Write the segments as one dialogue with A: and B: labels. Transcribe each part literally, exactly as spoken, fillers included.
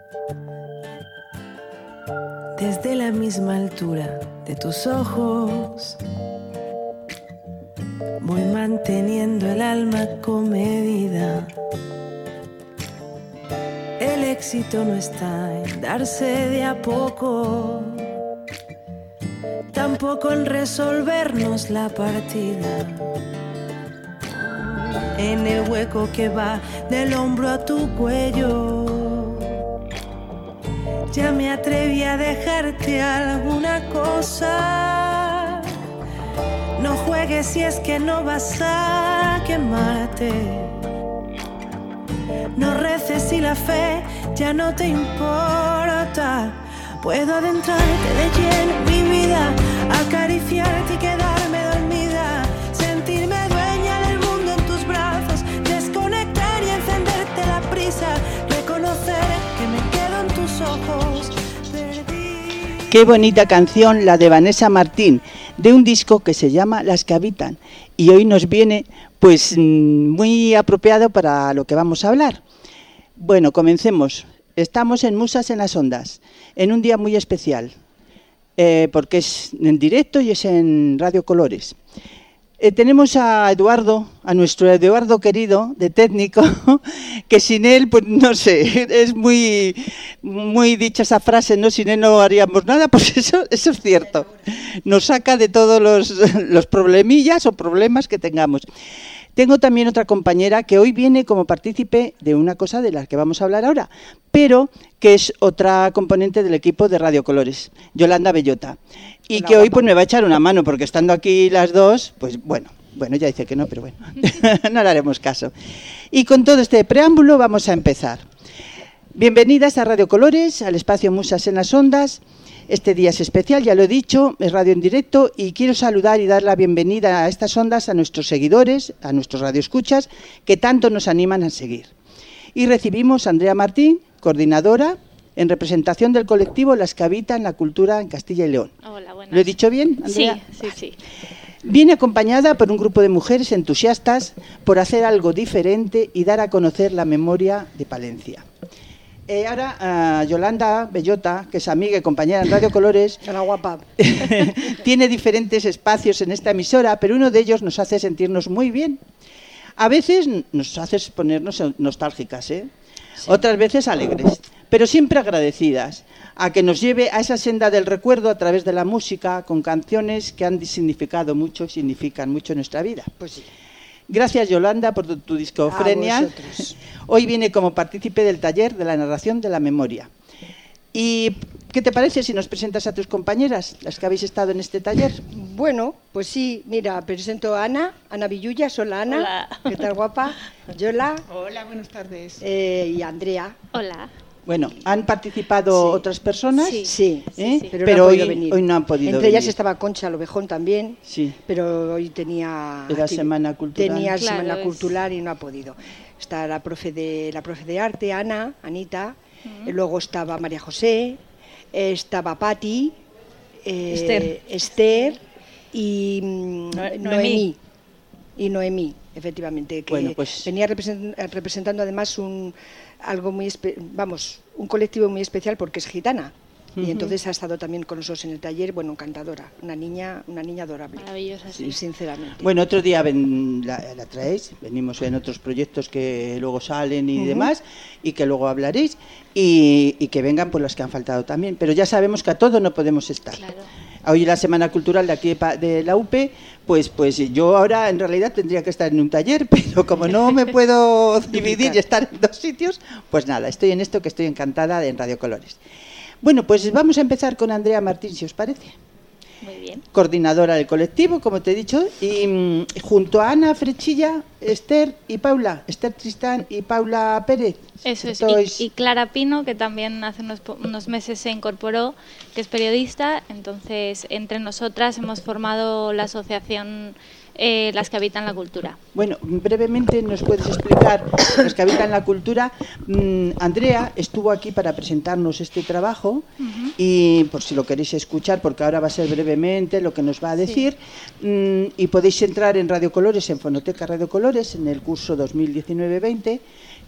A: Desde la misma altura de tus ojos voy manteniendo el alma comedida. El éxito no está en darse de a poco, tampoco en resolvernos la partida. En el hueco que va del hombro a tu cuello, ya me atreví a dejarte alguna cosa. No juegues si es que no vas a quemarte. No reces si la fe ya no te importa. Puedo adentrarte de lleno en mi vida, acariciarte y quedarme dormida, sentirme dueña del mundo en tus brazos, desconectar y encenderte la prisa, reconocer que me quedo en tus ojos. Perdí.
B: Qué bonita canción la de Vanessa Martín, de un disco que se llama Las que habitan, y hoy nos viene pues muy apropiado para lo que vamos a hablar. Bueno, comencemos. Estamos en Musas en las Ondas, en un día muy especial, eh, porque es en directo y es en Radio Colores. Eh, tenemos a Eduardo, a nuestro Eduardo querido, de técnico, que sin él, pues no sé, es muy, muy dicha esa frase, ¿no? Sin él no haríamos nada, pues eso, eso es cierto. Nos saca de todos los, los problemillas o problemas que tengamos. Tengo también otra compañera que hoy viene como partícipe de una cosa de la que vamos a hablar ahora, pero que es otra componente del equipo de Radio Colores, Yolanda Bellota, y una que guapa. Hoy pues me va a echar una mano, porque estando aquí las dos, pues bueno, bueno, ya dice que no, pero bueno, no le haremos caso. Y con todo este preámbulo vamos a empezar. Bienvenidas a Radio Colores, al espacio Musas en las Ondas. Este día es especial, ya lo he dicho, es radio en directo y quiero saludar y dar la bienvenida a estas ondas a nuestros seguidores, a nuestros radioescuchas, que tanto nos animan a seguir. Y recibimos a Andrea Martín, coordinadora, en representación del colectivo Las que habitan la cultura en Castilla y León.
C: Hola, buenas.
B: ¿Lo he dicho bien, Andrea?
C: Sí, sí, sí.
B: Viene acompañada por un grupo de mujeres entusiastas por hacer algo diferente y dar a conocer la memoria de Palencia. Eh, ahora, uh, Yolanda Bellota, que es amiga y compañera en Radio Colores,
D: hola, guapa.
B: tiene diferentes espacios en esta emisora, pero uno de ellos nos hace sentirnos muy bien. A veces nos hace ponernos nostálgicas, ¿eh? Sí. Otras veces alegres, pero siempre agradecidas a que nos lleve a esa senda del recuerdo a través de la música, con canciones que han significado mucho y significan mucho en nuestra vida.
D: Pues sí.
B: Gracias, Yolanda, por tu, tu discofrenia. Hoy viene como partícipe del taller de la narración de la memoria. ¿Y qué te parece si nos presentas a tus compañeras, las que habéis estado en este taller?
D: Bueno, pues sí, mira, presento a Ana, Ana Villulla, hola Ana.
C: Hola.
D: ¿Qué tal, guapa? Yola.
E: Hola, buenas tardes.
D: Eh, y Andrea.
C: Hola.
B: Bueno, ¿han participado
D: sí.
B: otras personas?
D: Sí, sí,
B: ¿Eh?
D: sí pero,
B: pero
D: no han
B: hoy,
D: podido venir.
B: hoy no han podido
D: Entre
B: venir.
D: ellas estaba Concha Lovejón también,
B: sí.
D: pero hoy tenía...
B: Era Semana Cultural.
D: Tenía
C: claro,
D: Semana
C: es...
D: Cultural y no ha podido. Está la profe de, la profe de arte, Ana, Anita, uh-huh. Luego estaba María José, estaba Pati, eh,
C: Esther.
D: Esther y no,
C: Noemí.
D: Noemí. Y Noemí, efectivamente, que
B: bueno, pues...
D: venía represent, representando además un algo muy espe- vamos, un colectivo muy especial porque es gitana. Uh-huh. Y entonces ha estado también con nosotros en el taller, bueno, encantadora, una niña, una niña adorable.
C: Maravillosa, sí.
D: Sinceramente.
B: Bueno, otro día ven, la, la traéis, venimos en otros proyectos que luego salen y uh-huh. demás, y que luego hablaréis, y, y que vengan por las que han faltado también. Pero ya sabemos que a todo no podemos estar.
C: Claro.
B: Hoy la Semana Cultural de aquí de la U P, pues, pues yo ahora en realidad tendría que estar en un taller, pero como no me puedo dividir y estar en dos sitios, pues nada, estoy en esto que estoy encantada en Radio Colores. Bueno, pues vamos a empezar con Andrea Martín, si os parece.
C: Muy bien.
B: Coordinadora del colectivo, como te he dicho, y mmm, junto a Ana Frechilla, Esther y Paula, Esther Tristán y Paula Pérez.
C: Eso es,
B: Sois...
C: y, y Clara Pino, que también hace unos, unos meses se incorporó, que es periodista. Entonces, entre nosotras hemos formado la asociación eh, Las que habitan la cultura.
B: Bueno, brevemente nos puedes explicar, Las que habitan la cultura. Mm, Andrea estuvo aquí para presentarnos este trabajo, uh-huh. y por si lo queréis escuchar, porque ahora va a ser brevemente lo que nos va a decir, sí. mm, y podéis entrar en Radio Colores, en Fonoteca Radio Colores, en el curso dos mil diecinueve veinte,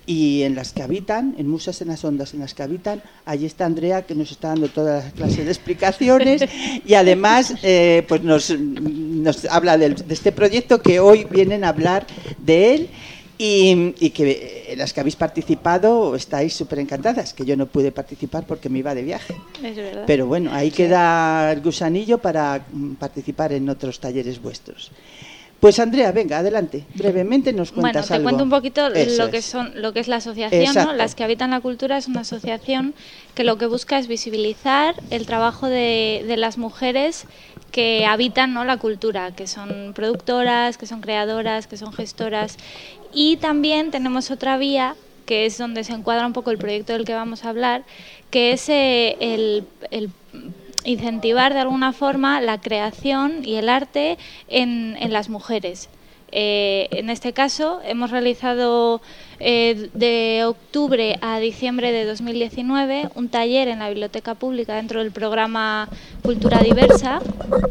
B: Y en las que habitan, en Musas en las Ondas, en las que habitan, allí está Andrea, que nos está dando todas las clases de explicaciones y además eh, pues nos, nos habla de, de este proyecto, que hoy vienen a hablar de él. Y, y que en las que habéis participado estáis súper encantadas, que yo no pude participar porque me iba de viaje.
C: Es verdad.
B: Pero bueno, ahí queda el gusanillo para participar en otros talleres vuestros. Pues Andrea, venga, adelante. Brevemente nos cuentas
C: algo. Bueno, te
B: algo.
C: cuento un poquito
B: Eso
C: lo que
B: es.
C: son, lo que es la asociación, ¿no? Las que habitan la cultura es una asociación que lo que busca es visibilizar el trabajo de, de las mujeres que habitan, ¿no?, la cultura, que son productoras, que son creadoras, que son gestoras. Y también tenemos otra vía, que es donde se encuadra un poco el proyecto del que vamos a hablar, que es eh, el, el incentivar de alguna forma la creación y el arte en, en las mujeres. Eh, en este caso hemos realizado eh, de octubre a diciembre de dos mil diecinueve un taller en la biblioteca pública dentro del programa Cultura Diversa.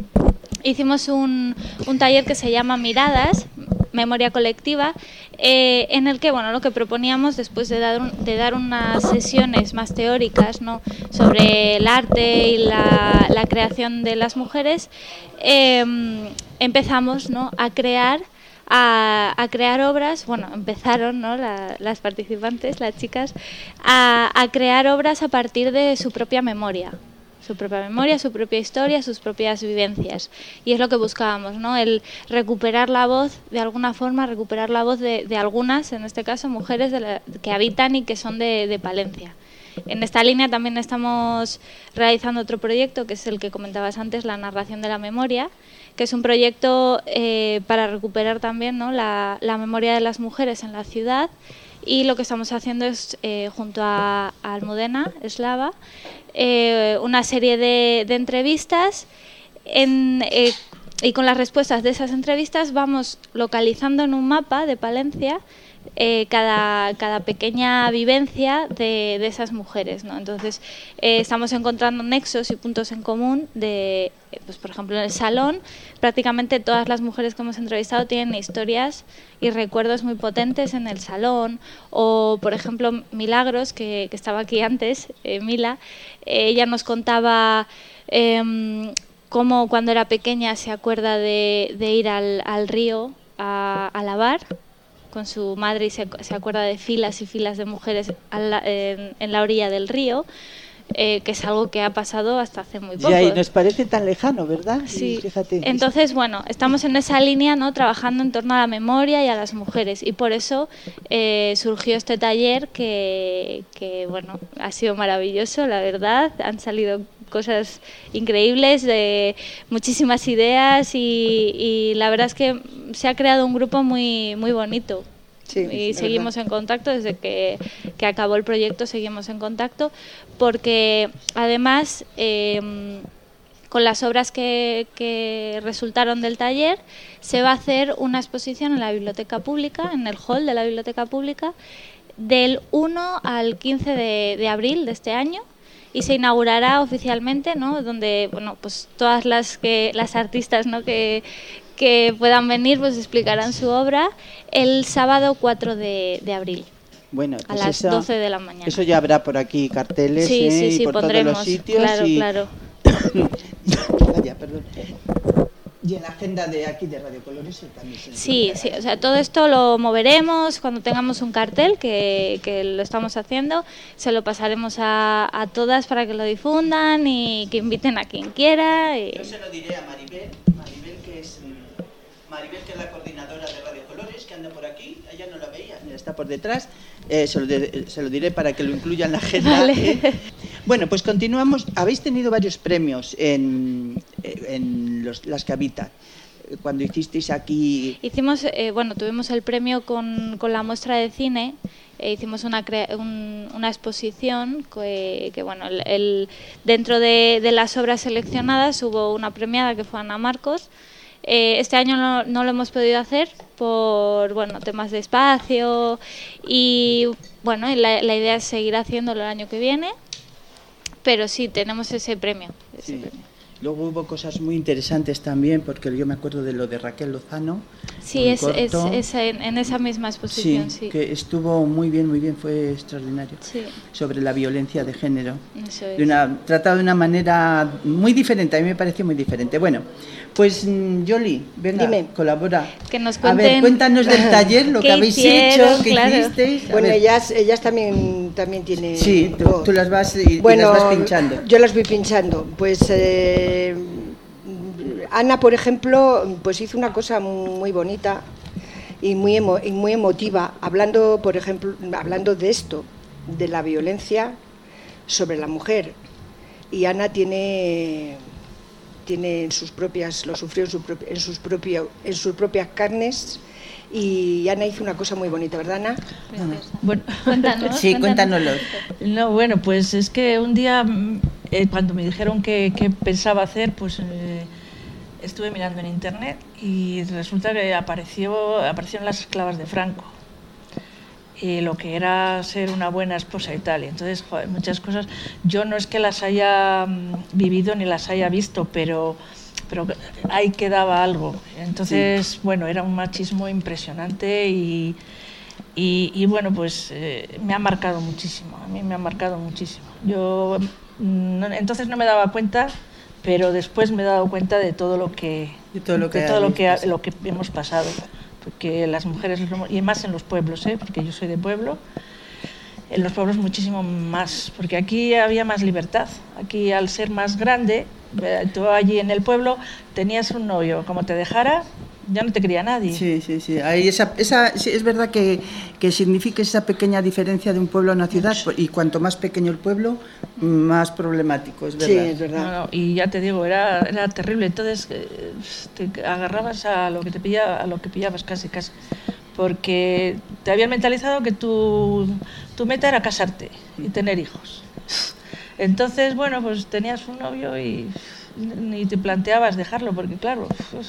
C: Hicimos un, un taller que se llama Miradas, Memoria Colectiva, eh, en el que, bueno, lo que proponíamos, después de dar, un, de dar unas sesiones más teóricas, ¿no?, sobre el arte y la, la creación de las mujeres, eh, empezamos, ¿no?, a crear A, a crear obras, bueno, empezaron, ¿no?, la, las participantes, las chicas, a, a crear obras a partir de su propia memoria. Su propia memoria, su propia historia, sus propias vivencias. Y es lo que buscábamos, ¿no?, el recuperar la voz, de alguna forma, recuperar la voz de, de algunas, en este caso, mujeres de la, que habitan y que son de, de Palencia. En esta línea también estamos realizando otro proyecto, que es el que comentabas antes, la narración de la memoria, que es un proyecto eh, para recuperar también, ¿no?, la, la memoria de las mujeres en la ciudad. Y lo que estamos haciendo es, eh, junto a, a Almudena Eslava, eh, una serie de, de entrevistas en, eh, y con las respuestas de esas entrevistas vamos localizando en un mapa de Palencia eh, cada, cada pequeña vivencia de, de esas mujeres, ¿no? Entonces eh, estamos encontrando nexos y puntos en común de, pues, por ejemplo, en el salón prácticamente todas las mujeres que hemos entrevistado tienen historias y recuerdos muy potentes en el salón. O, por ejemplo, Milagros, que, que estaba aquí antes, eh, Mila, eh, ella nos contaba eh, cómo cuando era pequeña se acuerda de, de ir al, al río a, a lavar con su madre y se, se acuerda de filas y filas de mujeres a la, en, en la orilla del río. Eh, que es algo que ha pasado hasta hace muy poco.
B: Ya, y nos parece tan lejano, ¿verdad?
C: Sí.
B: Fíjate.
C: Entonces, bueno, estamos en esa línea, ¿no?, trabajando en torno a la memoria y a las mujeres, y por eso eh, surgió este taller que, que, bueno, ha sido maravilloso, la verdad. Han salido cosas increíbles, de muchísimas ideas y, y la verdad es que se ha creado un grupo muy, muy bonito. Sí, y seguimos verdad. en contacto desde que, que acabó el proyecto, seguimos en contacto porque además eh, con las obras que, que resultaron del taller se va a hacer una exposición en la biblioteca pública, en el hall de la biblioteca pública, del uno al quince de, de abril de este año. Y se inaugurará oficialmente, ¿no?, donde, bueno, pues todas las que las artistas, ¿no?, que que puedan venir, pues explicarán su obra el sábado cuatro de abril.
B: Bueno, pues
C: a las
B: eso,
C: doce de la mañana.
B: Eso ya habrá por aquí carteles,
C: sí,
B: ¿eh?
C: sí, sí,
B: y por
C: pondremos,
B: todos los sitios.
C: Claro,
B: y...
C: claro.
B: Vaya, perdón. Y en la agenda de aquí de Radio Colores también se
C: Sí, sí, o sea, todo esto lo moveremos cuando tengamos un cartel, que, que lo estamos haciendo, se lo pasaremos a, a todas para que lo difundan y que inviten a quien quiera. Y...
B: Yo se lo diré a Maribel, Maribel que es Maribel que es la coordinadora de Radio Colores, que anda por aquí, ella no la veía, está por detrás, eh, se, lo de, se lo diré para que lo incluya en la agenda.
C: Vale.
B: ¿eh? Bueno, pues continuamos. Habéis tenido varios premios en, en los, las que habitan. Cuando hicisteis aquí...
C: Hicimos, eh, bueno, tuvimos el premio con, con la muestra de cine, eh, hicimos una, crea- un, una exposición que, que bueno, el, el, dentro de, de las obras seleccionadas hubo una premiada que fue Ana Marcos. Eh, este año no, no lo hemos podido hacer por, bueno, temas de espacio y, bueno, la, la idea es seguir haciéndolo el año que viene. Pero sí, tenemos ese premio. Ese
B: sí.
C: premio.
B: Luego hubo cosas muy interesantes también, porque yo me acuerdo de lo de Raquel Lozano.
C: Sí, es, es, es en, en esa misma exposición, sí,
B: sí. que estuvo muy bien, muy bien, fue extraordinario.
C: Sí.
B: Sobre la violencia de género.
C: Eso es.
B: De una, tratado de una manera muy diferente, a mí me pareció muy diferente. Bueno, pues Yoli, venga,
D: Dime.
B: colabora.
C: Que nos cuenten...
B: A ver, cuéntanos del taller, lo que habéis
C: hicieron,
B: hecho, qué
C: claro.
B: hicisteis. A
D: Bueno,
B: ver.
D: ellas, ellas también, también tienen...
B: Sí, tú, tú las vas y,
D: bueno,
B: y las vas pinchando.
D: Yo las voy pinchando. Pues eh, Ana, por ejemplo, pues hizo una cosa muy bonita y muy, emo, y muy emotiva, hablando, por ejemplo, hablando de esto, de la violencia sobre la mujer. Y Ana tiene... tiene en sus propias, lo sufrió en, su propia, en, sus propio, en sus propias carnes, y Ana hizo una cosa muy bonita, ¿verdad, Ana?
E: Bueno,
C: Cuéntanos.
B: Sí, cuéntanoslo.
E: No, bueno, pues es que un día, eh, cuando me dijeron que, que pensaba hacer, pues eh, estuve mirando en internet y resulta que apareció, aparecieron las esclavas de Franco. Y lo que era ser una buena esposa y tal. Y entonces, joder, muchas cosas, yo no es que las haya mm, vivido ni las haya visto, pero, pero ahí quedaba algo. Entonces, sí. Bueno, era un machismo impresionante y, y, y bueno, pues eh, me ha marcado muchísimo, a mí me ha marcado muchísimo. Yo mm, no, entonces no me daba cuenta, pero después me he dado cuenta de todo lo que,
B: de todo lo que,
E: de todo lo que, lo que hemos pasado. Porque las mujeres, y más en los pueblos, ¿eh? Porque yo soy de pueblo, en los pueblos muchísimo más, porque aquí había más libertad. Aquí, al ser más grande, tú allí en el pueblo tenías un novio, como te dejara, ya no te quería nadie.
B: Sí, sí, sí. Ahí esa, esa, sí, es verdad que, que significa esa pequeña diferencia de un pueblo a una ciudad, y cuanto más pequeño el pueblo, más problemático, es verdad.
D: Sí, es verdad.
E: No, no, y ya te digo, era, era terrible. Entonces eh, te agarrabas a lo que te pillaba, a lo que pillabas casi, casi. Porque te habían mentalizado que tu, tu meta era casarte y tener hijos. Entonces, bueno, pues tenías un novio y ni te planteabas dejarlo, porque claro... Pues,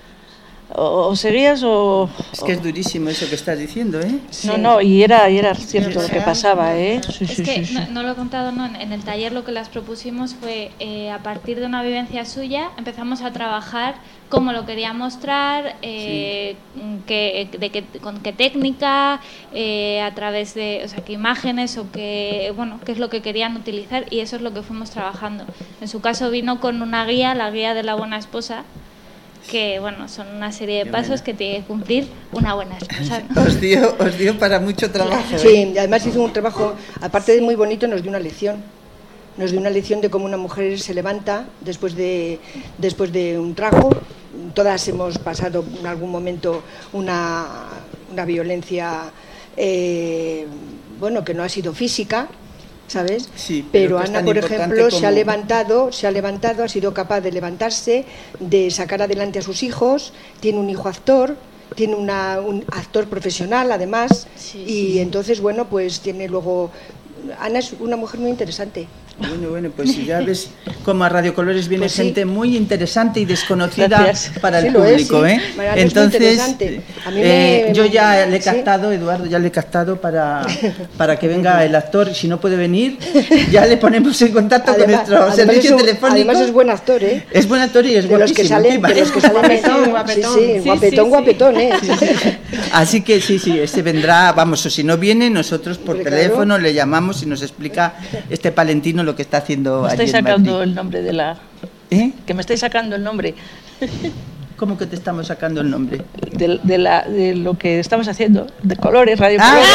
E: O, o seguías o...
B: Es que es durísimo eso que estás diciendo, ¿eh?
E: No, no, y era, y era cierto lo que pasaba, ¿eh? Sí,
C: es
E: sí,
C: que,
E: sí, sí.
C: No, no lo he contado, no, en el taller lo que las propusimos fue, eh, a partir de una vivencia suya, empezamos a trabajar cómo lo quería mostrar, eh, sí. que, de qué, con qué técnica, eh, a través de, o sea, qué imágenes o qué, bueno, qué es lo que querían utilizar, y eso es lo que fuimos trabajando. En su caso vino con una guía, la guía de la buena esposa, que bueno, son una serie de Qué pasos buena. Que tiene que cumplir una buena esposa, ¿no?
B: Os dio, os dio para mucho trabajo.
D: Sí, ¿eh? Y además hizo un trabajo, aparte de muy bonito, nos dio una lección. Nos dio una lección de cómo una mujer se levanta después de, después de un trago. Todas hemos pasado en algún momento una, una violencia, eh, bueno, que no ha sido física, ¿sabes?
B: Sí,
D: pero,
B: pero
D: Ana, por ejemplo,
B: como...
D: se ha levantado, se ha levantado, ha sido capaz de levantarse, de sacar adelante a sus hijos, tiene un hijo actor, tiene una, un actor profesional además, sí, y sí. Entonces, bueno, pues tiene luego... Ana es una mujer muy interesante.
B: Bueno, bueno, pues ya ves como a Radio Colores viene pues sí. gente muy interesante y desconocida Gracias. Para el sí, público, es, sí. ¿eh? Entonces, a mí eh, me, yo ya le he captado, ¿sí? Eduardo, ya le he captado para, para que venga el actor, y si no puede venir, ya le ponemos en contacto además, con nuestro servicio un, telefónico.
D: Además es buen actor, ¿eh?
B: Es buen actor y es
D: de los que salen, de los que salen
E: guapetón, guapetón.
D: Sí, sí, sí, guapetón, sí, guapetón, ¿eh?
B: Sí, sí, sí. Así que sí, sí, este vendrá, vamos, o si no viene, nosotros por Hombre, teléfono claro. le llamamos y nos explica este palentino lo que está haciendo.
E: Me estáis sacando el nombre de la... ¿Eh? Que me estáis sacando el nombre.
B: ¿Cómo que te estamos sacando el nombre?
E: De, de, la, de lo que estamos haciendo, de Colores, Radio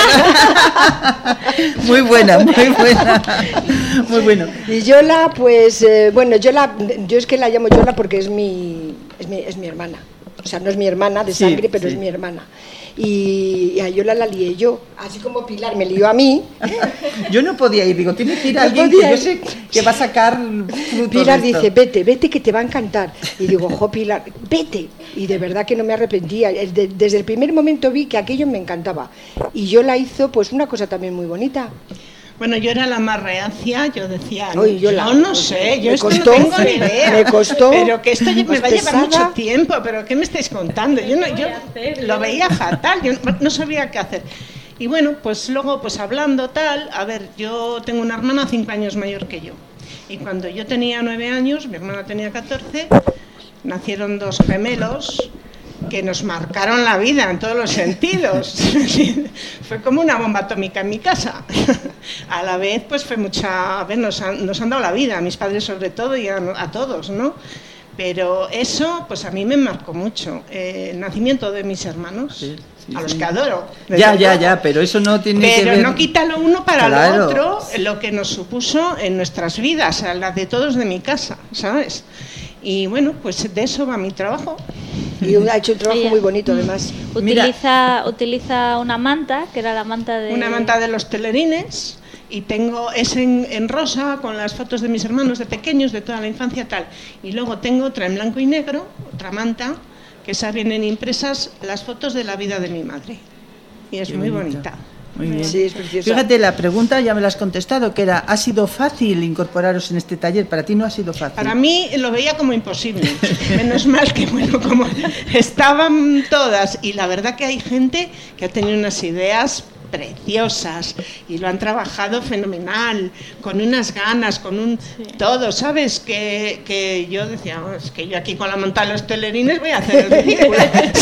B: ah. Colores. Muy buena, muy buena. Muy bueno.
D: Y Yola, pues, eh, bueno, Yola, yo es que la llamo Yola porque es mi, es mi, es mi hermana. O sea, no es mi hermana de sangre, sí, pero sí. es mi hermana. Y, y a Yola la lié yo, así como Pilar me lió a mí.
B: Yo no podía ir, digo, tiene que ir alguien que yo sé que va a sacar frutos.
D: Pilar dice, vete, vete que te va a encantar. Y digo, jo, Pilar, vete. Y de verdad que no me arrepentía. Desde el primer momento vi que aquello me encantaba. Y Yola hizo pues una cosa también muy bonita.
F: Bueno, yo era la más reacia, yo decía,
D: Oye, yo,
F: yo
D: la,
F: no sé, yo esto
D: costó,
F: no tengo ni idea.
D: Me costó.
F: Pero que esto me va a llevar
D: pesada.
F: mucho tiempo, pero ¿qué me estáis contando? Yo, no, yo lo veía fatal, yo no, no sabía qué hacer. Y bueno, pues luego, pues hablando tal, a ver, yo tengo una hermana cinco años mayor que yo. Y cuando yo tenía nueve años, mi hermana tenía catorce, nacieron dos gemelos que nos marcaron la vida en todos los sentidos. Fue como una bomba atómica en mi casa. A la vez, pues fue mucha... A ver, nos han, nos han dado la vida, a mis padres sobre todo y a, a todos, ¿no? Pero eso, pues a mí me marcó mucho. Eh, el nacimiento de mis hermanos, sí, sí, a los sí. que adoro.
G: Ya, ya, todo. ya, pero eso no tiene
F: pero
G: que ver...
F: Pero no quita lo uno para
G: claro.
F: lo otro, lo que nos supuso en nuestras vidas, a las de todos de mi casa, ¿sabes? Y bueno, pues de eso va mi trabajo.
D: Y ha hecho un trabajo Ella, muy bonito, además.
C: Utiliza, utiliza una manta, que era la manta de...
F: Una manta de los telerines, y tengo es en, en rosa, con las fotos de mis hermanos de pequeños, de toda la infancia, tal. Y luego tengo otra en blanco y negro, otra manta, que salen en impresas las fotos de la vida de mi madre. Y es Qué muy bonito. bonita.
G: Muy bien.
D: Sí, es preciosa.
G: Fíjate, la pregunta ya me la has contestado, que era, ¿ha sido fácil incorporaros en este taller? Para ti no ha sido fácil.
F: Para mí lo veía como imposible. Menos mal que, bueno, como estaban todas, y la verdad que hay gente que ha tenido unas ideas preciosas y lo han trabajado fenomenal, con unas ganas, con un sí. todo, ¿sabes? Que, que yo decía, oh, es que yo aquí con la manta de los telerines voy a hacer el ridículo.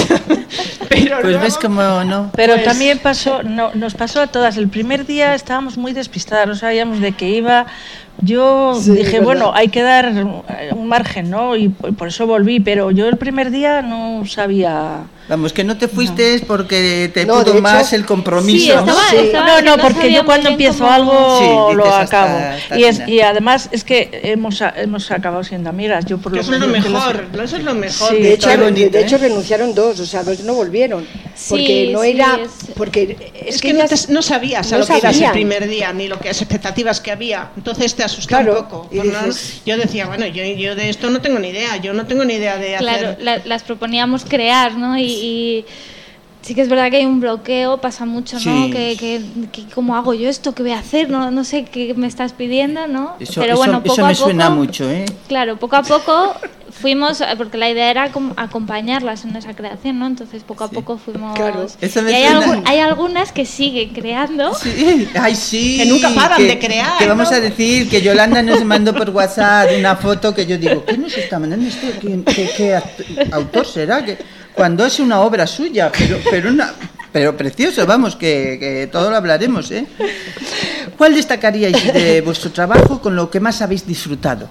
F: Pero
G: pues
F: luego,
G: ves como no.
E: Pero
F: pues,
E: también pasó, no, nos pasó a todas. El primer día estábamos muy despistadas, no sabíamos de qué iba. Yo sí, dije, ¿verdad? Bueno, hay que dar un margen, ¿no? Y por eso volví, pero yo el primer día no sabía...
G: Vamos, que no te fuiste no. porque te
D: no,
G: pudo
D: hecho,
G: más el compromiso.
C: Sí, estaba,
G: ¿no?
C: estaba,
E: no, no,
C: no
E: porque yo cuando empiezo algo
G: sí,
E: lo acabo.
G: Hasta, hasta
E: y, es, y además es que hemos, hemos acabado siendo amigas. Yo por
F: lo
E: eso
F: es lo mejor, los... eso es lo mejor.
D: Sí, de hecho,
G: bonito,
D: de
G: ¿eh?
D: hecho renunciaron dos, o sea, dos no volvieron. Porque
C: sí,
D: no
C: sí,
D: era...
C: Es,
D: porque
F: es que no, te, no sabías a
D: no
F: lo que
D: sabían.
F: eras el primer día, ni lo que las expectativas que había. Entonces te asustó
D: claro,
F: un poco.
D: Y dices,
F: yo decía, bueno, yo, yo de esto no tengo ni idea, yo no tengo ni idea de
C: claro,
F: hacer...
C: Claro, la, las proponíamos crear, ¿no? Y, y sí que es verdad que hay un bloqueo, pasa mucho, ¿no?
G: Sí.
C: Que, que, que ¿cómo hago yo esto? ¿Qué voy a hacer? No, no sé qué me estás pidiendo, ¿no?
G: Eso,
C: Pero
G: eso,
C: bueno, poco
G: eso me
C: a poco,
G: suena mucho, ¿eh?
C: Claro, poco a poco fuimos, porque la idea era acompañarlas en esa creación, ¿no? Entonces poco a
G: sí.
C: poco fuimos...
D: Claro.
C: Y hay, algu hay algunas que siguen creando.
G: Sí. Ay, sí.
F: Que nunca paran
G: que,
F: de crear.
G: Que vamos
F: ¿no?
G: a decir que Yolanda nos mandó por WhatsApp una foto que yo digo, ¿qué nos está mandando esto? ¿Qué, qué, qué autor será? Que cuando es una obra suya, pero, pero una... Pero precioso, vamos, que, que todo lo hablaremos, ¿eh? ¿Cuál destacaríais de vuestro trabajo con lo que más habéis disfrutado?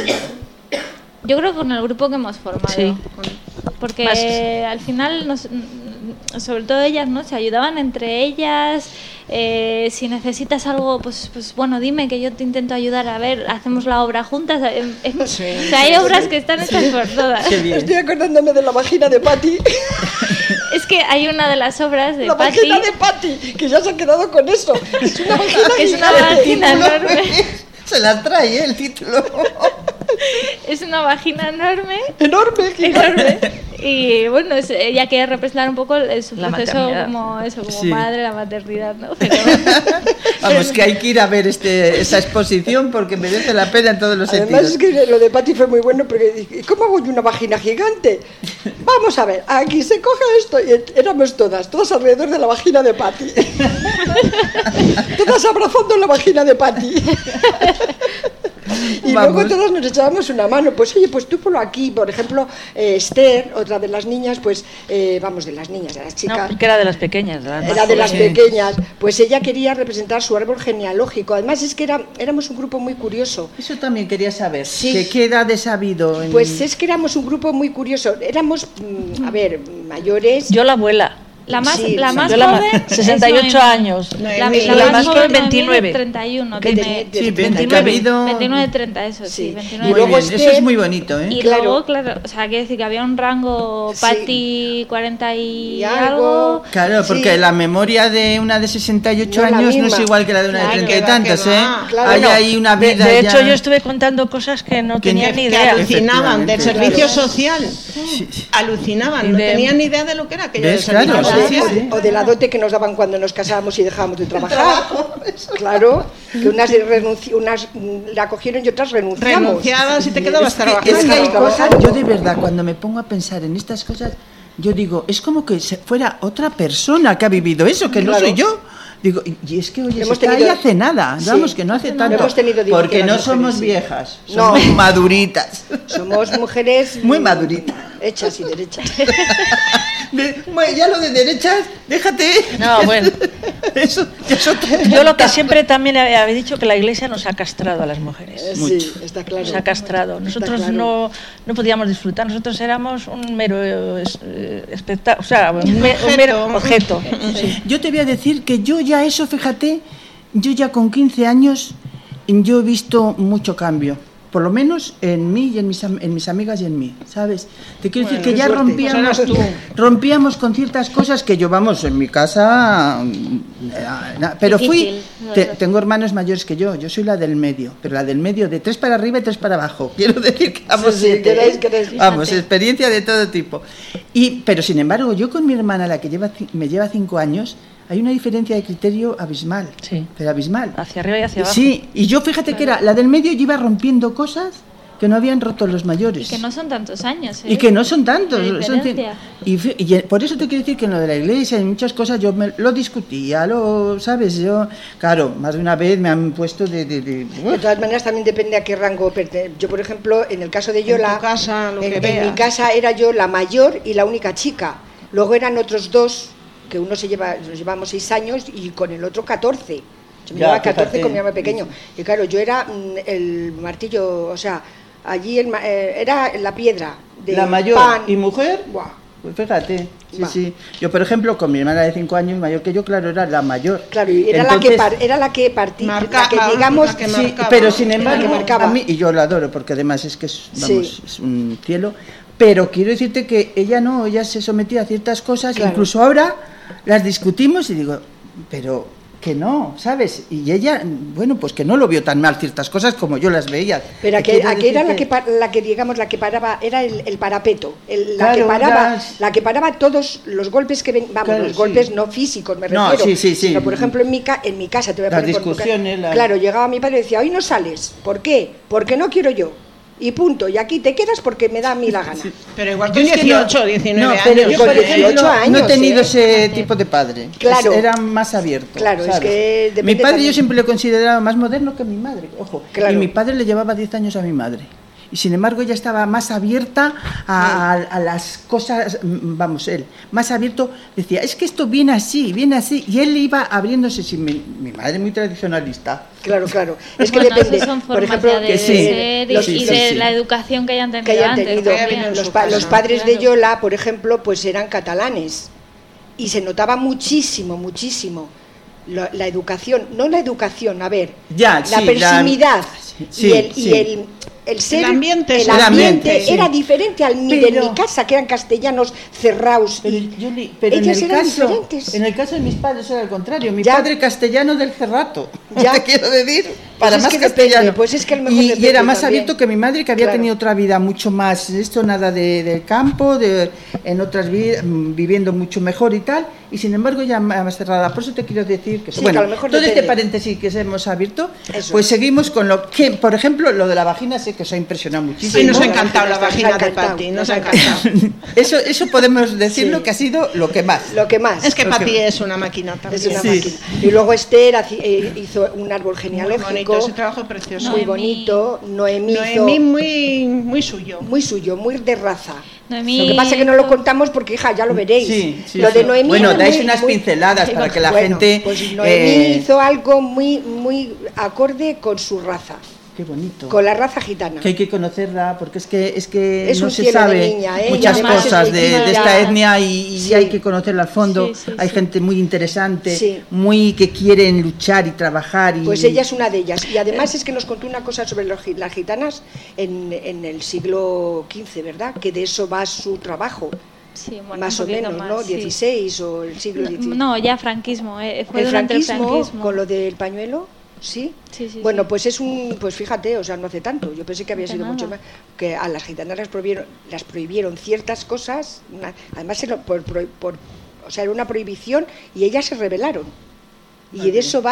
C: Yo creo que con el grupo que hemos formado.
E: Sí.
C: Porque más... al final, nos, sobre todo ellas, ¿no? Se ayudaban entre ellas. Eh, si necesitas algo, pues, pues bueno, dime que yo te intento ayudar. A ver, hacemos la obra juntas. Sí, o sea, hay sí, obras sí. que están hechas por todas.
D: Estoy acordándome de la vagina de Patti.
C: Es que hay una de las obras de
D: la
C: Patti.
D: La vagina de Patti, que ya se ha quedado con eso. Es una vagina
C: Es una vagina enorme.
G: Se la trae, ¿eh? El título.
C: Es una vagina enorme.
D: Enorme,
C: enorme. Y bueno, es, ella quiere representar un poco el, su
E: la
C: proceso
E: maternidad.
C: como eso, como
G: sí.
C: madre, la maternidad, ¿no? Pero...
G: Vamos, que hay que ir a ver este, esa exposición porque merece la pena en todos los
D: Además,
G: sentidos.
D: Además es que lo de Patti fue muy bueno porque ¿cómo hago yo una vagina gigante? Vamos a ver, aquí se coge esto y éramos todas, todas alrededor de la vagina de Patti. Todas abrazando la vagina de Patti. Y Vamos. Luego todos nos echábamos una mano, pues oye, pues tú ponlo aquí, por ejemplo, eh, Esther, otra de las niñas, pues, eh, vamos, de las niñas, de las chicas.
E: No, porque era de las pequeñas. De las
D: era de las sí. pequeñas, pues ella quería representar su árbol genealógico, además es que era, éramos un grupo muy curioso.
G: Eso también quería saber,
D: sí.
G: ¿qué, qué edades ha habido? En...
D: Pues es que éramos un grupo muy curioso, éramos, a ver, mayores...
E: Yo la abuela.
C: La más,
D: sí,
C: la más
E: yo
C: joven,
E: la sesenta y ocho años.
C: La, la, la, la más joven, veintinueve. treinta y uno.
D: Tiene,
G: sí,
C: veintinueve, veintinueve, treinta, eso, sí. veintinueve,
G: y luego este, eso es muy bonito, ¿eh?
C: Y claro. luego, claro, o sea, quiere decir que había un rango Patti sí. cuarenta y, y algo.
G: Claro, porque sí. la memoria de una de sesenta y ocho no años no es igual que la de una claro, de treinta y tantos, ¿eh?
D: Claro,
G: hay
D: no.
G: ahí una vida.
E: De, de hecho,
G: ya...
E: yo estuve contando cosas que no tenían ni idea.
F: Que alucinaban del servicio
D: claro.
F: social. Sí. Alucinaban, no
E: de...
F: tenían ni idea de lo que era aquello del
G: claro,
F: servicio
G: sí,
F: social.
G: sí.
D: O de la dote que nos daban cuando nos casábamos y dejábamos de trabajar. Claro, que unas, renunci unas la cogieron y otras renunciamos.
F: Renunciabas y te quedabas
G: es que,
F: trabajando.
G: Es que hay cosas, yo de verdad, cuando me pongo a pensar en estas cosas, yo digo, es como que fuera otra persona que ha vivido eso, que claro. no soy yo. Digo, y es que, oye, hemos está tenido... ahí hace nada, sí, vamos, que no hace tanto, hemos tenido porque no mujeres, somos sí. viejas, somos no. maduritas.
D: Somos mujeres...
G: Muy maduritas.
D: Hechas y derechas.
G: Bueno, ya lo de derechas, déjate.
E: No, bueno.
G: Eso, eso
E: Yo lo que siempre también había dicho, que la Iglesia nos ha castrado a las mujeres.
D: Eh, sí, está claro.
E: Nos ha castrado. Nosotros claro. no, no podíamos disfrutar, nosotros éramos un mero espectáculo, o sea, un, me, un mero objeto.
G: Sí. Yo te voy a decir que yo ya eso, fíjate, yo ya con quince años, yo he visto mucho cambio. Por lo menos en mí y en mis, en mis amigas y en mí, ¿sabes? Te quiero bueno, decir que ya rompíamos, pues rompíamos con ciertas cosas que yo, vamos, en mi casa... Pero fui... Te, tengo hermanos mayores que yo, yo soy la del medio, pero la del medio de tres para arriba y tres para abajo. Quiero decir que vamos,
D: sí, sí, queréis, queréis,
G: vamos experiencia de todo tipo. Y, pero sin embargo, yo con mi hermana, la que lleva, me lleva cinco años... Hay una diferencia de criterio abismal,
E: sí.
G: pero abismal.
E: Hacia arriba y hacia abajo.
G: Sí, y yo fíjate claro. que era la del medio, yo iba rompiendo cosas que no habían roto los mayores.
C: Y que no son tantos años. ¿eh?
G: Y que no son tantos. Son, y, y por eso te quiero decir que en lo de la Iglesia, en muchas cosas yo me, lo discutía, lo, ¿sabes? Yo, claro, más de una vez me han puesto de... De, de,
D: de todas maneras también depende a qué rango pertenece. Yo, por ejemplo, en el caso de Yola,
F: en, tu casa, lo
D: en,
F: que
D: en mi casa era yo la mayor y la única chica. Luego eran otros dos... que uno se lleva, nos llevamos seis años y con el otro catorce. Yo me ya, llevaba catorce fíjate. Con mi hermano pequeño. Y claro, yo era el martillo, o sea, allí el, eh, era la piedra de
G: la mayor
D: pan.
G: ¿Y mujer?
D: Buah.
G: Pues fíjate, sí, Va. sí. Yo, por ejemplo, con mi hermana de cinco años, mayor que yo, claro, era la mayor.
D: Claro, y era Entonces, la que par, era la que partía, la que digamos,
G: la que sí, pero sin embargo, a mí, y yo la adoro, porque además es que es, vamos, sí. es un cielo, pero quiero decirte que ella no, ella se sometía a ciertas cosas, claro. incluso ahora las discutimos y digo, pero que no, ¿sabes? Y ella, bueno, pues que no lo vio tan mal ciertas cosas como yo las veía.
D: Pero aquí, aquí era la que, la que, digamos, la que paraba, era el, el parapeto, el, la, claro, que paraba, ya... la que paraba todos los golpes que ven, vamos, claro, los golpes sí. no físicos, me refiero,
G: no, sí, sí, sí.
D: sino, por ejemplo, en mi, ca, en mi casa, te voy a
G: las
D: poner
G: discusiones,
D: por,
G: la...
D: claro, llegaba mi padre y decía, hoy no sales, ¿por qué? Porque no quiero yo. Y punto, y aquí te quedas porque me da a mí la gana.
F: Sí. Pero igual con dieciocho, no, diecinueve
G: no, pero
F: años.
G: Yo, por ejemplo,
D: años,
G: no he tenido
D: ¿eh?
G: ese tipo de padre.
D: Claro.
G: Era más abierto.
D: Claro, ¿sabes? Es que
G: mi padre
D: también.
G: Yo siempre lo he considerado más moderno que mi madre, ojo.
D: Claro.
G: Y mi padre le llevaba diez años a mi madre. Y sin embargo ella estaba más abierta a, a, a las cosas, vamos, él, más abierto, decía, es que esto viene así, viene así, y él iba abriéndose, sin mi, mi madre muy tradicionalista.
D: Claro, claro, es que
C: bueno,
D: depende,
C: son
D: por ejemplo,
C: de
G: que sí,
C: ser y,
G: sí,
C: y
G: sí,
C: de
G: sí.
C: la educación que hayan tenido,
D: que hayan tenido.
C: antes,
D: los, pa los padres de Yola, por ejemplo, pues eran catalanes, y se notaba muchísimo, muchísimo. La, la educación, no la educación, a ver,
G: ya,
D: la
G: sí,
D: proximidad
G: la, sí,
D: y, el,
G: sí.
D: y el, el ser,
F: el ambiente,
D: el ambiente,
G: ambiente
D: era
G: sí.
D: diferente al pero, de mi casa, que eran castellanos cerrados.
G: Pero,
D: y
G: yo, pero
D: ellas
G: en el
D: eran
G: caso,
D: diferentes.
G: En el caso de mis padres era al contrario, mi
D: ya.
G: padre castellano del Cerrato,
D: ya
G: te quiero decir, para
D: pues
G: más
D: es que
G: castellano.
D: Depende, pues es que a lo mejor
G: y, y era más
D: también.
G: abierto que mi madre, que había
D: claro.
G: tenido otra vida mucho más, esto nada de, del campo, de, en otras vidas, viviendo mucho mejor y tal, y sin embargo ya más cerrada. Por eso te quiero decir que,
D: sí,
G: bueno,
D: que a lo mejor
G: todo
D: depende.
G: este paréntesis que hemos abierto,
D: eso.
G: Pues seguimos con lo que, por ejemplo, lo de la vagina, sé que os ha impresionado muchísimo.
F: Sí, nos ha encantado la vagina de Pati, nos ha encantado.
G: Eso, eso podemos decirlo sí. que ha sido lo que más.
D: Lo que más.
F: Es que Pati es una máquina también.
D: Es una
G: sí.
D: máquina. Y luego Esther hizo un árbol genealógico.
F: Muy bonito, ese trabajo precioso.
D: Muy bonito. Noemí,
F: Noemí muy, muy suyo.
D: Muy suyo, muy de raza.
C: Noemí,
D: lo que pasa es que no lo contamos porque, hija, ya lo veréis.
G: Sí, sí,
D: lo
G: sí.
D: de Noemí
G: bueno, dais
D: muy,
G: unas
D: muy,
G: pinceladas
D: muy,
G: para que la
D: bueno,
G: gente...
D: Pues Noemí eh... hizo algo muy, muy acorde con su raza.
G: Qué bonito.
D: Con la raza gitana.
G: Que hay que conocerla, porque es que es que
D: es
G: no se sabe niña, ¿eh? muchas cosas de, de esta etnia y,
D: sí.
G: y hay que conocerla al fondo.
C: Sí, sí,
G: hay
C: sí.
G: gente muy interesante,
D: sí.
G: muy que quieren luchar y trabajar. Y...
D: Pues ella es una de ellas. Y además es que nos contó una cosa sobre los, las gitanas en, en el siglo quince, ¿verdad? Que de eso va su trabajo.
C: Sí, bueno,
D: más o menos,
C: más,
D: ¿no?
C: Sí.
D: dieciséis o el siglo dieciséis.
C: No, ya franquismo. Eh, fue
D: el
C: durante
D: franquismo,
C: el franquismo.
D: Con lo del pañuelo. ¿Sí?
C: Sí, sí,
D: bueno,
C: sí.
D: pues es un, pues fíjate, o sea, no hace tanto. Yo pensé que había
C: no
D: sido
C: nada.
D: mucho más. Que a las gitanas las prohibieron, las prohibieron ciertas cosas, una, además era por, por, por, o sea, era una prohibición y ellas se rebelaron. Y vale. de eso va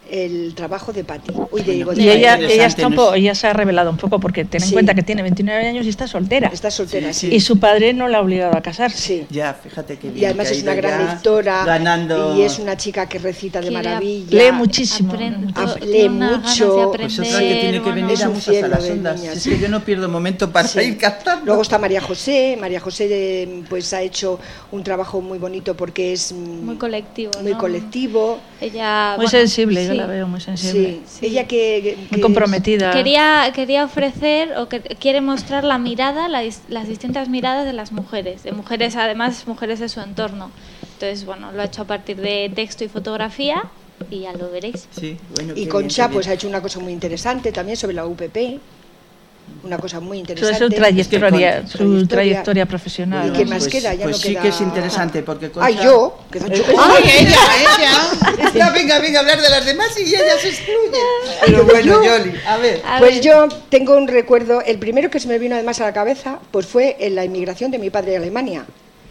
D: el trabajo de Patti. Uy, de,
E: y de ella, ella, está un poco, ella se ha revelado un poco porque ten en sí. cuenta que tiene veintinueve años y está soltera.
D: Está soltera, sí.
E: sí. Y su padre no la ha obligado a casarse.
D: Sí.
G: Ya, fíjate que bien.
D: Y además es una gran lectora.
G: Ganando.
D: Y es una chica que recita de maravilla.
E: Lee muchísimo.
C: Aprende,
D: Ap lee mucho.
G: Pues otra que tiene que venir a muchas a las ondas. Es que yo no pierdo momento para sí. ir cantando.
D: Luego está María José. María José pues ha hecho un trabajo muy bonito porque es
C: muy colectivo.
D: Muy
C: ¿no?
D: colectivo.
C: Ella,
E: muy
C: bueno,
E: sensible,
C: sí.
E: yo la veo muy sensible.
D: Sí, sí. Ella que, que
E: muy comprometida.
C: Quería, quería ofrecer o que quiere mostrar la mirada, la, las distintas miradas de las mujeres, de mujeres además mujeres de su entorno. Entonces, bueno, lo ha hecho a partir de texto y fotografía y ya lo veréis.
G: Sí, bueno,
D: y Concha pues ha hecho una cosa muy interesante también sobre la U P P. Una cosa muy interesante.
E: Su trayectoria, es que con, su trayectoria, trayectoria profesional.
D: ¿Y qué más
G: pues,
D: queda? Ya
G: pues
D: no
G: sí
D: queda...
G: que es interesante porque Concha...
D: Ah, yo. Que yo...
F: ¡Ay, ella, ella!
G: Está, venga, venga, a hablar de las demás y ella se excluye. Pero bueno, Yoli, a ver.
C: A
D: pues
C: ver.
D: yo tengo un recuerdo, el primero que se me vino además a la cabeza, pues fue en la inmigración de mi padre a Alemania.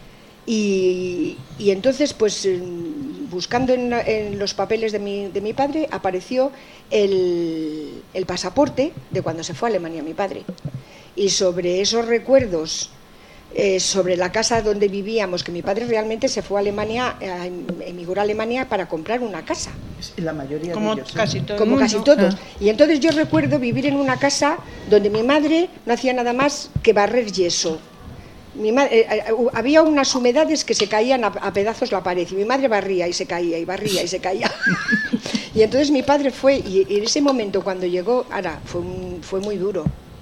D: Y, y entonces, pues buscando en, en los papeles de mi, de mi padre, apareció el, el pasaporte de cuando se fue a Alemania mi padre. Y sobre esos recuerdos, eh, sobre la casa donde vivíamos, que mi padre realmente se fue a Alemania, eh, emigró a Alemania para comprar una casa.
G: La mayoría
F: como
G: de ellos,
F: casi todo
D: Como
F: el
D: casi
F: mundo.
D: todos.
F: Ah.
D: Y entonces yo recuerdo vivir en una casa donde mi madre no hacía nada más que barrer yeso. Mi madre, eh, eh, había unas humedades que se caían a, a pedazos la pared y mi madre barría y se caía y barría y se caía. Y entonces mi padre fue, y, y en ese momento cuando llegó, ahora, fue, un, fue muy duro.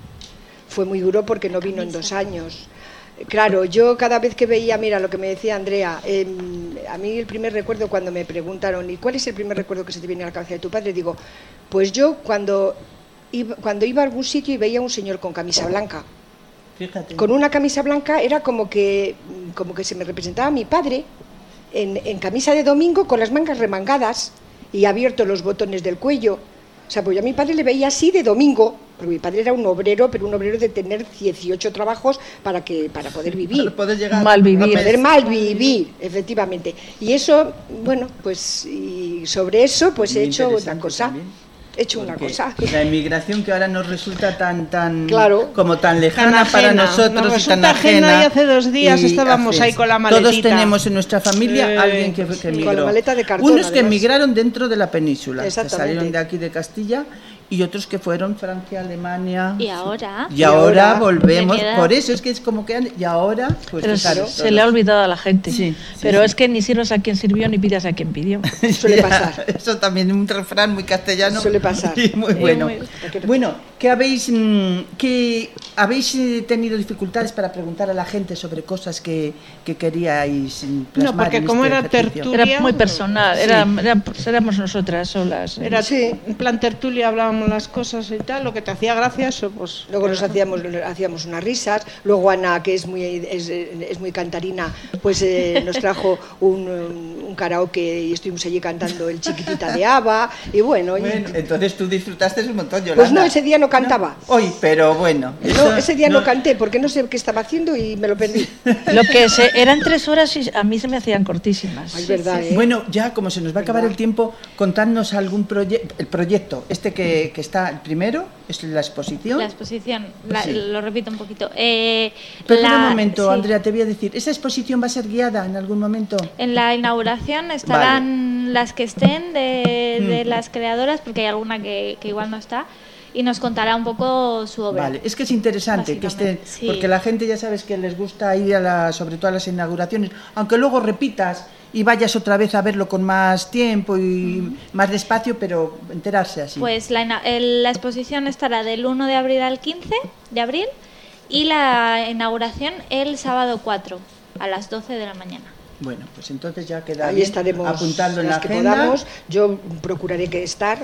D: Fue muy duro porque no vino en dos años. Claro, yo cada vez que veía, mira lo que me decía Andrea, eh, a mí el primer recuerdo cuando me preguntaron, ¿y cuál es el primer recuerdo que se te viene a la cabeza de tu padre? Digo, pues yo cuando iba, cuando iba a algún sitio y veía a un señor con camisa blanca.
G: Fíjate.
D: Con una camisa blanca era como que, como que se me representaba a mi padre en, en camisa de domingo con las mangas remangadas y abiertos los botones del cuello. O sea, pues yo a mi padre le veía así de domingo, porque mi padre era un obrero, pero un obrero de tener dieciocho trabajos para que para poder vivir.
G: Para poder llegar
E: mal vivir.
D: Para poder mal vivir, efectivamente. Y eso, bueno, pues y sobre eso pues
G: Muy
D: he hecho una
G: interesante
D: cosa.
G: también.
D: He hecho una
G: Porque
D: cosa.
G: La emigración que ahora nos resulta tan tan
D: Claro.
G: como tan lejana
F: Tan
G: para
F: ajena.
G: nosotros
F: Nos
G: y tan
F: resulta ajena
G: ajena.
F: y hace dos días
G: y
F: estábamos ahí con la maletita.
G: Todos tenemos en nuestra familia
F: Sí.
G: alguien que, que
D: Sí,
G: emigró.
D: con la maleta de cartón,
G: Unos que
D: además.
G: emigraron dentro de la península, que
D: Exactamente.
G: salieron de aquí de Castilla, y otros que fueron Francia, Alemania.
C: Y ahora.
G: Y ahora
D: ahora,
G: volvemos.
C: de mi edad.
G: Por eso es que es como que han- y ahora pues
E: Pero
G: fijaros,
E: se, se le ha olvidado a la gente.
G: Sí, sí,
E: Pero
G: sí.
E: es que ni sirvas a quien sirvió ni pidas a quien pidió.
D: Suele
G: Ya,
D: pasar.
G: Eso también un refrán muy castellano.
D: Suele pasar.
G: Y muy bueno.
C: muy-
G: Bueno, ¿qué habéis, mm, que habéis eh, tenido dificultades para preguntar a la gente sobre cosas que, que queríais mm, plasmar?
F: No, porque
G: en
F: como
G: este
F: era
G: ejercicio?
F: tertulia-
E: Era muy personal,
G: Sí.
E: era, era- éramos nosotras solas.
F: Era
D: Sí.
F: en plan tertulia, hablábamos las cosas y tal, lo que te hacía gracia, eso pues...
D: Luego nos hacíamos, hacíamos unas risas. Luego Ana, que es muy, es, es muy cantarina, pues eh, nos trajo un, un karaoke y estuvimos allí cantando el Chiquitita de ABBA. Y bueno, y-
G: Bueno, entonces tú disfrutaste un montón, Yolanda.
D: pues no, ese día no cantaba.
G: Hoy, pero bueno.
D: No,
G: eso
D: ese día no, canté porque no sé qué estaba haciendo y me lo perdí.
E: Lo que se, eran tres horas y a mí se me hacían cortísimas.
D: Ay, es verdad, ¿eh?
G: Bueno, ya como se nos va a acabar
D: ¿Verdad?
G: el tiempo, contadnos algún proyecto, el proyecto, este que, que está el primero, es la exposición.
C: La exposición, la-
G: Sí.
C: lo repito un poquito. Eh,
G: Pero
C: la-
G: un momento,
C: sí.
G: Andrea, te voy a decir, ¿esa exposición va a ser guiada en algún momento?
C: En la inauguración estarán las que estén de, de
G: Mm.
C: las creadoras, porque hay alguna que, que igual no está, y nos contará un poco su obra.
G: Vale, es que es interesante que esté,
C: Básicamente, sí.
G: porque la gente ya sabes que les gusta ir a la, sobre todo a las inauguraciones, aunque luego repitas y vayas otra vez a verlo con más tiempo y más despacio, pero enterarse así.
C: Pues la, ina- el- la exposición estará del uno de abril al quince de abril y la inauguración el sábado cuatro a las doce de la mañana.
G: Bueno, pues entonces ya queda
D: Ahí
G: bien
D: estaremos
G: apuntando en la
D: las que
G: agenda.
D: podamos. Yo procuraré que estar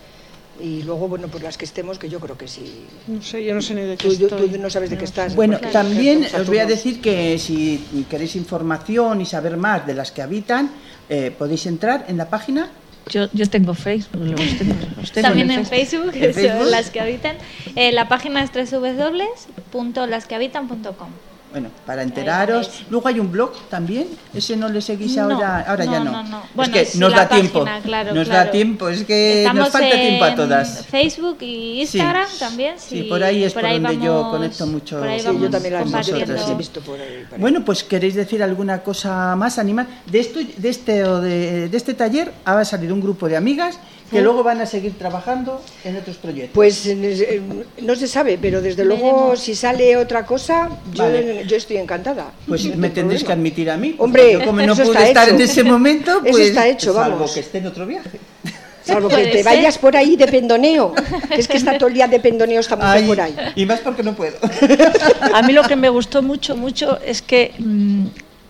D: y luego, bueno, pues las que estemos, que yo creo que sí.
F: No sé, yo no sé ni de qué
D: Tú, tú-
F: estoy.
D: tú no sabes de qué estás.
G: Bueno,
D: porque
G: también
D: estamos a
G: os voy a
D: turnos.
G: decir que si queréis información y saber más de las que habitan, eh, podéis entrar en la página.
E: Yo, yo tengo Facebook, los tengo, los tengo
C: También
E: en
C: en Facebook,
G: ¿En
C: son
G: Facebook?
C: las que habitan. Eh, la página es doble u doble u doble u punto las que habitan punto com.
G: Bueno, para enteraros. Luego hay un blog también. ¿Ese no le seguís ahora?
C: No,
G: ahora
C: no,
G: ya no.
C: no, no.
G: Es
C: Bueno,
G: que
C: sí,
G: nos
C: la
G: da
C: página,
G: tiempo.
C: claro,
G: nos
C: claro.
G: da tiempo. Es que
C: Estamos
G: nos falta tiempo a
C: en
G: todas.
C: Facebook y Instagram
G: Sí.
C: también.
G: Sí,
C: Sí,
G: por ahí es
C: por
G: por
C: ahí
G: donde
C: vamos,
G: yo conecto mucho.
C: Por ahí
G: Sí,
C: vamos
D: yo también las
C: compartiendo.
D: he visto por ahí, por ahí.
G: Bueno, pues queréis decir alguna cosa más, animal. De esto, de este o de, de este taller ha salido un grupo de amigas que
D: ¿Mm?
G: luego van a seguir trabajando en otros proyectos.
D: Pues eh, no se sabe, pero desde luego si sale otra cosa, yo,
G: Vale.
D: yo estoy encantada.
G: Pues
D: No
G: me
D: hay
G: tendréis
D: problema.
G: que admitir a mí. porque
D: Hombre,
G: yo como no
D: eso
G: pude
D: está
G: estar
D: hecho.
G: en ese momento,
D: Eso
G: pues
D: está hecho,
G: salvo
D: vamos.
G: que esté en otro viaje.
D: Salvo que
C: Puede
D: te
C: ser.
D: vayas por ahí de pendoneo. Es que está todo el día de pendoneo esta mujer
G: Ay,
D: por ahí.
G: y más porque no puedo.
E: A mí lo que me gustó mucho, mucho es que mmm,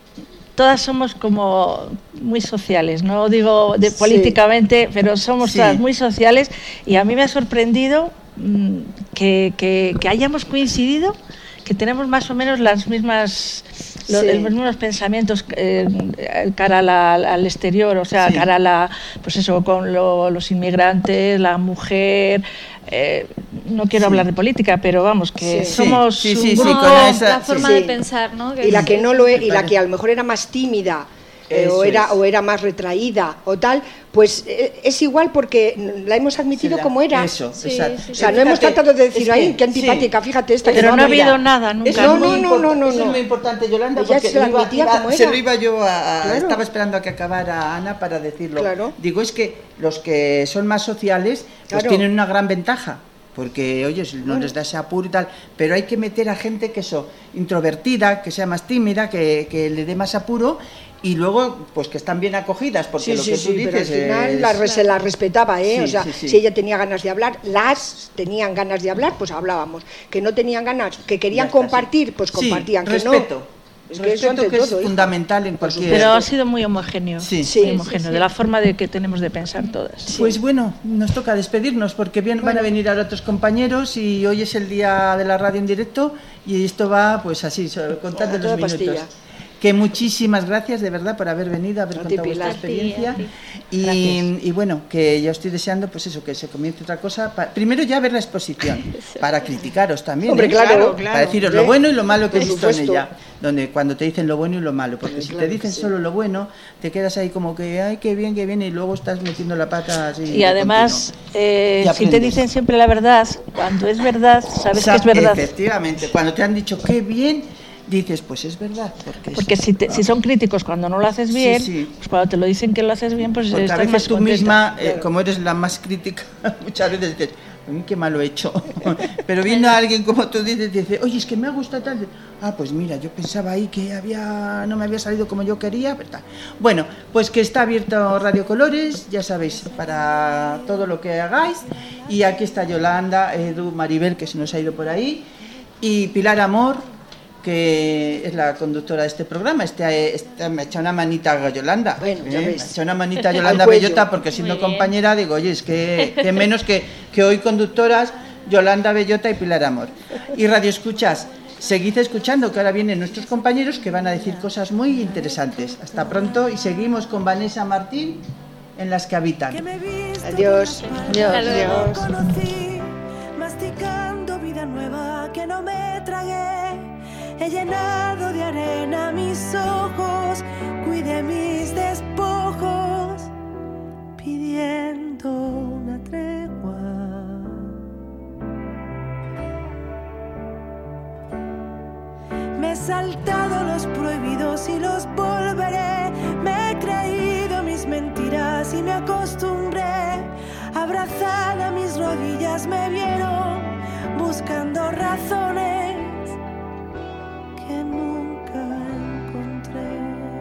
E: todas somos como muy sociales, no digo de,
D: Sí.
E: políticamente, pero somos
G: Sí.
E: todas muy sociales y a mí me ha sorprendido mmm, que, que, que hayamos coincidido, que tenemos más o menos las mismas los,
D: Sí.
E: los mismos pensamientos eh, cara a la, al exterior, o sea,
G: Sí.
E: cara a la, pues eso, con lo, los inmigrantes, la mujer. Eh, no quiero
G: Sí.
E: hablar de política, pero vamos, que
D: Sí.
E: somos
G: Sí,
E: un
G: sí, sí,
E: grupo.
G: con esa-
C: La forma
D: sí.
C: de pensar, ¿no? Que
D: Y la
C: es-
D: que no lo es, y la
G: parece-
D: que a lo mejor era más tímida eh, o
G: Eso
D: era
G: es.
D: o era más retraída o tal, pues eh, es igual porque la hemos admitido
G: Se la-
D: como era.
G: Eso,
C: Sí,
G: exacto.
C: sí,
D: O sea, no
G: Fíjate,
D: hemos tratado de decir,
G: es que-
D: ay, qué
G: sí.
D: antipática, fíjate esta.
E: Pero
D: que
E: no ha
D: mira".
E: habido nada, nunca.
G: Eso
D: No,
G: es muy
D: no, no,
G: import-
D: no, no,
G: eso es
D: no.
G: muy importante, Yolanda,
D: Ella
G: porque
D: se lo
G: lo iba-
D: admitía
G: iba-
D: como
G: se
D: era.
G: lo iba yo a, a-
D: Claro.
G: estaba esperando a que acabara Ana para decirlo.
D: Claro.
G: Digo, es que los que son más sociales pues
D: Claro.
G: tienen una gran ventaja. Porque, oye, no les da ese apuro y tal, pero hay que meter a gente que eso, introvertida, que sea más tímida, que, que le dé más apuro y luego, pues que están bien acogidas, porque
D: Sí,
G: lo
D: sí,
G: que tú
D: sí, pero al
G: dices
D: final
G: es-
D: la, se la respetaba, ¿eh?
G: Sí,
D: o sea,
G: sí, sí.
D: si ella tenía ganas de hablar, las tenían ganas de hablar, pues hablábamos. Que no tenían ganas, que querían
G: Ya está,
D: compartir,
G: sí.
D: pues
G: Sí,
D: compartían. Que
G: respeto.
D: no. Es que eso
G: Respeto
D: ante
G: que es
D: todo, hija.
G: fundamental en
D: Por
G: cualquier...
E: Pero ha sido muy homogéneo,
G: Sí.
D: Sí,
E: muy
D: sí,
E: homogéneo,
C: sí.
E: de la forma de que tenemos de pensar todas.
G: Pues bueno, nos toca despedirnos porque bien, van a venir ahora otros compañeros y hoy es el día de la radio en directo y esto va pues así, so- contando
D: A toda
G: los minutos.
D: pastilla.
G: Que muchísimas gracias de verdad por haber venido, haber
D: A ti,
G: contado vuestra
D: Pilar.
G: experiencia
C: A ti,
G: y,
D: Gracias.
G: y bueno, que ya estoy deseando pues eso, que se comience otra cosa. Pa- primero ya ver la exposición, para criticaros también,
D: Hombre,
G: ¿eh?
D: claro,
F: Claro, claro.
G: Para deciros
D: ¿eh?
G: lo bueno y lo malo que he
D: Por
G: visto en
D: supuesto.
G: ella, donde cuando te dicen lo bueno y lo malo, porque
D: Hombre,
G: si
D: claro
G: te dicen
D: que sí.
G: solo lo bueno, te quedas ahí como que, ay, qué bien, qué bien, y luego estás metiendo la pata así.
E: Y
G: de
E: además,
G: continuo.
E: eh,
G: Y
E: si te
G: aprendes.
E: dicen siempre la verdad, cuando es verdad, sabes
G: Sa-
E: que es verdad.
G: Efectivamente, cuando te han dicho qué bien, dices, pues es verdad. Porque, es-
E: Porque si, te- si son críticos cuando no lo haces
G: Sí,
E: bien,
G: sí.
E: pues cuando te lo dicen que lo haces bien, pues
G: Porque a
E: estás
G: veces
E: más
G: tú
E: contenta.
G: misma, eh,
D: Claro.
G: como eres la más crítica, muchas veces dices, "Uy, qué malo he hecho". Pero viendo a alguien como tú dices, dice, oye, es que me ha gustado tal. Ah, pues mira, yo pensaba ahí que había no me había salido como yo quería. Pero tal. Bueno, pues que está abierto Radio Colores, ya sabéis, para todo lo que hagáis. Y aquí está Yolanda, Edu, Maribel, que se nos ha ido por ahí. Y Pilar Amor, que es la conductora de este programa. Este, este- me ha echado una manita a Yolanda.
D: Bueno, ya
G: ¿eh?
D: ves.
G: Me ha echado una manita a Yolanda
D: Al cuello.
G: Bellota, porque siendo
C: Muy bien.
G: compañera digo, oye, es que, que menos que, que hoy conductoras, Yolanda Bellota y Pilar Amor. Y Radio Escuchas, seguid escuchando, que ahora vienen nuestros compañeros que van a decir cosas muy interesantes. Hasta pronto y seguimos con Vanessa Martín en Las que Habitan.
A: Que me he visto
D: Adiós.
A: por las
E: Adiós.
A: páginas,
D: Adiós.
A: conocí, masticando vida nueva que no me tragué. He llenado de arena mis ojos, cuidé mis despojos, pidiendo una tregua. Me he saltado los prohibidos y los volveré. Me he creído mis mentiras y me acostumbré. Abrazada a mis rodillas me vieron buscando razones que nunca encontré.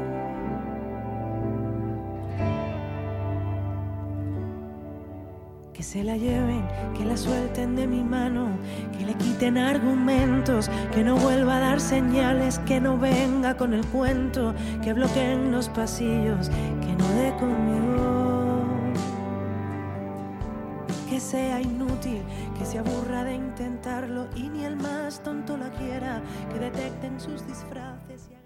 A: Que se la lleven, que la suelten de mi mano, que le quiten argumentos, que no vuelva a dar señales, que no venga con el cuento, que bloqueen los pasillos, que no dé conmigo. Que sea inútil, que se aburra de intentarlo y ni el más tonto la quiera, que detecten sus disfraces y